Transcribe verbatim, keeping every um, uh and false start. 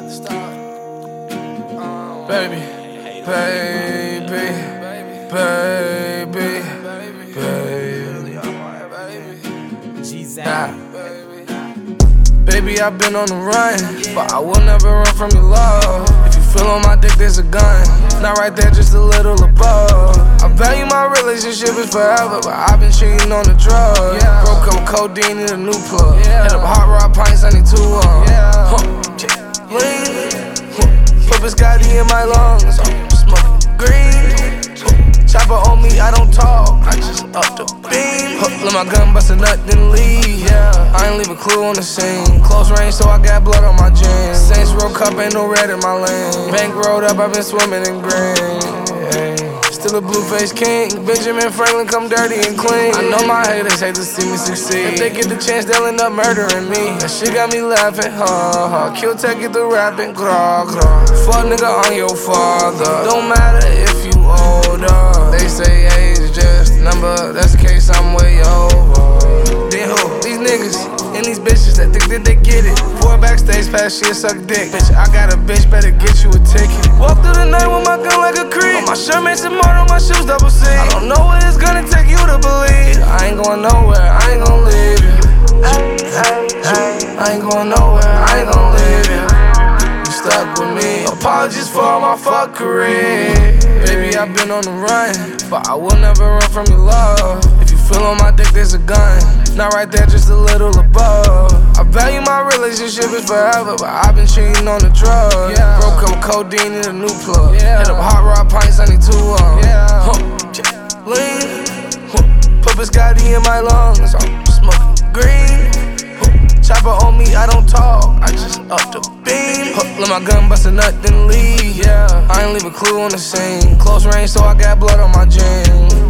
at the start. Um, Baby, baby, baby, baby, baby. Nah. Baby, I've been on the run, but I will never run from your love. If you feel on my dick, there's a gun. Not right there, just a little above. I value my relationship is forever, but I've been cheating on the drug. Broke up with codeine in a new plug. Hit up hot rod pints, I need two of them. Huh. Lean. Huh. Put biscotti in my lungs. I'm smoking green. Chopper on me, I don't talk, I just up the beam. Huh. Let my gun bust a nut, then leave. Yeah, I ain't leave a clue on the scene. Close range, so I got blood on my jeans. Saints Row Cup, ain't no red in my lane. Bank rolled up, I've been swimming in green. Hey. Still a blue-faced king. Benjamin Franklin come dirty and clean. I know my haters hate to see me succeed. If they get the chance, they'll end up murdering me. That shit got me laughing, ha ha. Kill tech, get the rapping, gra gra. Fuck nigga on your father. Don't matter if you older. They say age is just a number. That's the case, I'm way over. Then who? These niggas and these bitches that think that they get it. Pour backstage pass shit, suck dick. Bitch, I got a bitch, better get you a ticket. Walk through the night with my gun like a creep. On my shirt made some more, on my shoes double C. I don't know what it's gonna take you to believe. I ain't going nowhere, I ain't gon' leave you. I ain't going nowhere, I ain't gon' leave you. You stuck with me. Apologies for all my fuckery. Baby, I've been on the run, but I will never run from your love. If you feel on my dick, there's a gun. Not right there, just a little above. I value my relationship is forever, but I've been cheating on the drug. Yeah. Broke up with codeine in a new plug. Yeah. Hit up hot rod pints, I need two of them. Yeah. Huh. Lean. Huh. Put biscotti in my lungs. I'm smoking green. Huh. Chopper on me, I don't talk, I just up the beam. Huh. Let my gun bust a nut, then leave. Yeah. I ain't leave a clue on the scene. Close range, so I got blood on my jeans.